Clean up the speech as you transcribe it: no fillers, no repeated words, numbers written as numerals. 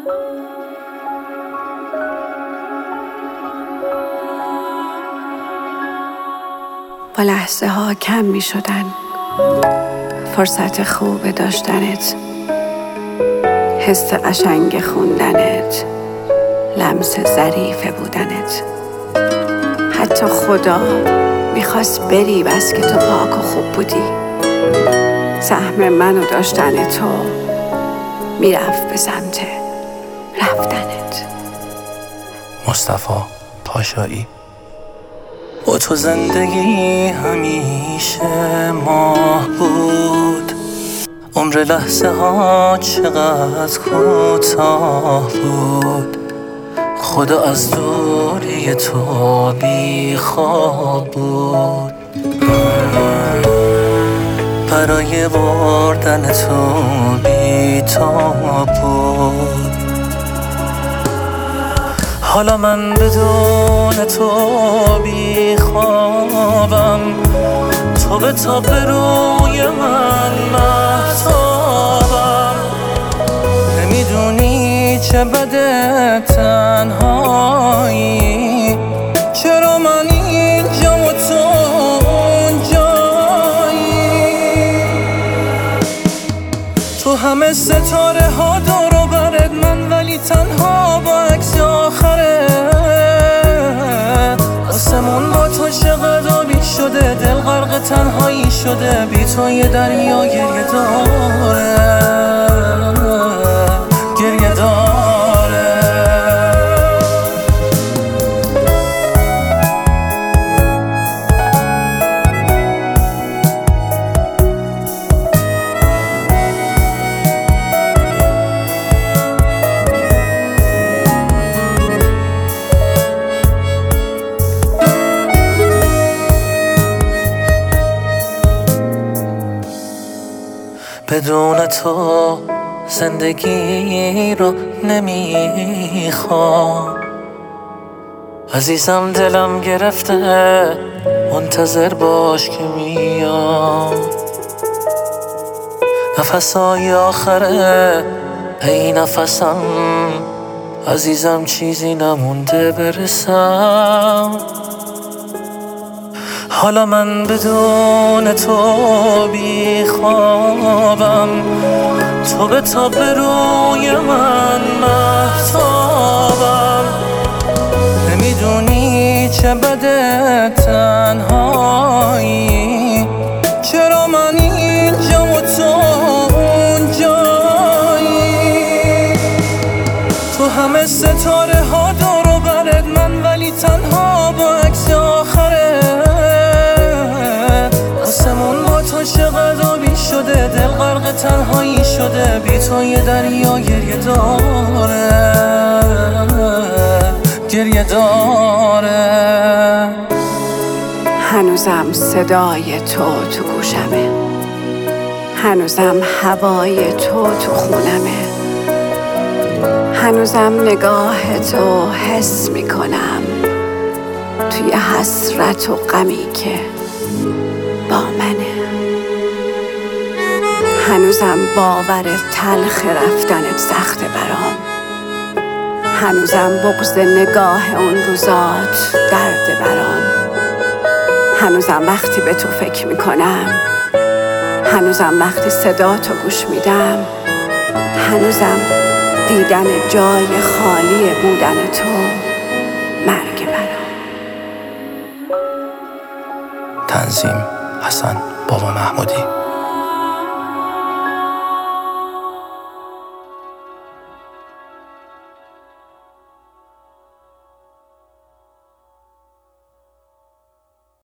با لحظه ها کم می شدن، فرصت خوب داشتنت، حس قشنگ خوندنت، لمس ظریف بودنت. حتی خدا میخواست بری بس که تو پاک و خوب بودی. سهم منو داشتن تو میرفت به سمت رفتنت. مصطفی پاشایی. با تو زندگی همیشه ماه بود، عمر لحظه ها چقدر کوتاه بود. خدا از دوری تو بی خواب بود، برای بردن تو بی تاب بود. حالا من بدون تو بی خوابم، تو به تاب روی من مهتابم. نمیدونی چه بده تنهایی، چرا من اینجام و تو اونجایی. تو همه ستاره ها دور و برت، من ولی تنها با عکس آخرت. آسمون با تو چقدر آبی شده، دل غرق تنهایی شده، بی تو یه دریا گریه داره، گریه داره. بدون تو زندگی رو نمیخوام. عزیزم دلم گرفته، منتظر باش که میام. نفسای آخره ای نفسم، عزیزم چیزی نمونده برسم. حالا من بدون تو بی خوابم، تو به تاب روی من مهتابم. نمیدونی چه بده تنهایی، چرا من اینجام و تو اونجایی. تو همه ستاره ها دور و برت، من ولی تنها با عکس آخرت. آسمون با تو چقدر آبی شده، دل غرق تنهایی شده، بی تو یه دریا گریه داره، گریه داره. هنوزم صدای تو گوشمه، هنوزم هوای تو خونمه، هنوزم نگاه تو حس میکنم توی حسرت و غمی که با منه. هنوزم باور تلخ رفتنت سخته برام، هنوزم بغض نگاه اون روزات درد برام. هنوزم وقتی به تو فکر میکنم، هنوزم وقتی صدا تو گوش میدم، هنوزم دیدن جای خالی بودن تو مرگ برام. تنظیم حسن بابا محمودی.